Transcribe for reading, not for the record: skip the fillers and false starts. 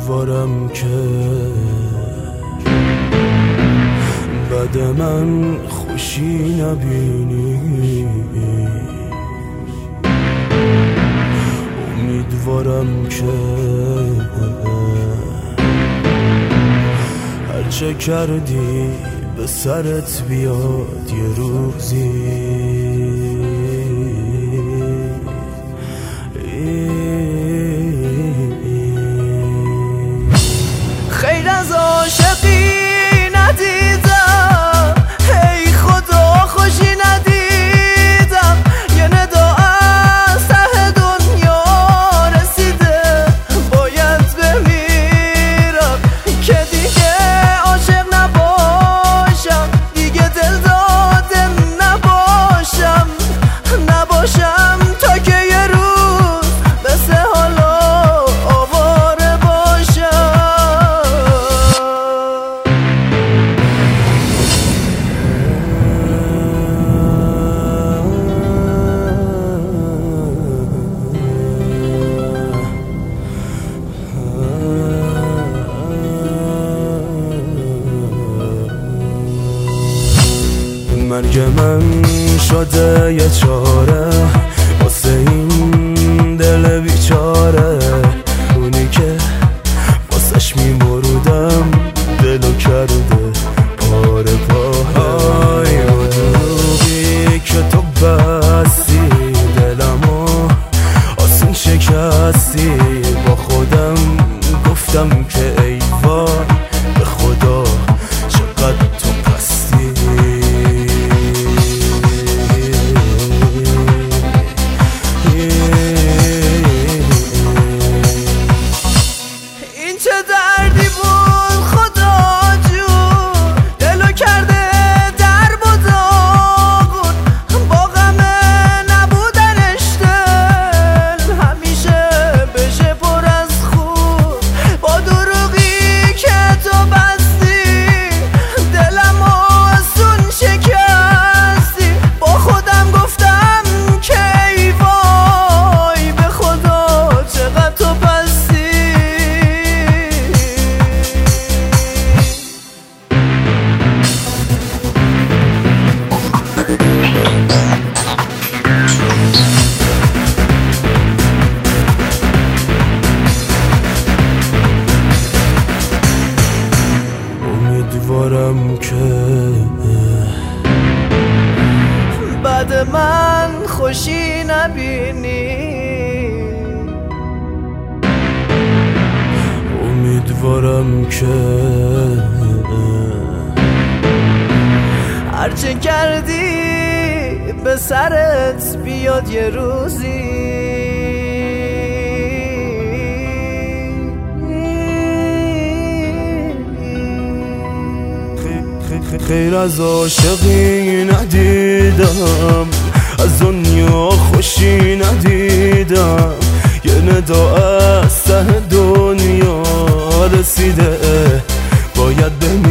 امیدوارم که بعد من خوشی نبینی، امیدوارم که هرچه کردی به سرت بیاد یه روزی. خیر از عاشقی ندیدم، ای خدا خوشی ندیدم، یه ندا از ته دنیا رسیده باید بمیرم که دیگه عاشق نباشم، دیگه دل داده نباشم تا که یه روز مثل حالا آواره باشم. مرگ من شده یه چاره واسه این دل بیچاره، اونی که واسش میمردم دلو کرده پاره پاره. و دروغی که تو بستی دلمو آسون شکستی، با خودم گفتم که ای وای به خدا چقدر تو پستی. این چه دردی بود خدا جون، دلو کرده درب و داغون، با غم نبودنش دل همیشه بشه پر از خون. با دروغی که تو بستی دلم آسون شکستی، با خودم گفتم که ای وای به خدا چقدر تو پستی. امیدوارم که بعد من خوشی نبینی، امیدوارم که هرچه کردی به سرت بیاد یه روزی. خیر از عاشقی ندیدم، از دنیا خوشی ندیدم، یه ندا از ته دنیا رسیده باید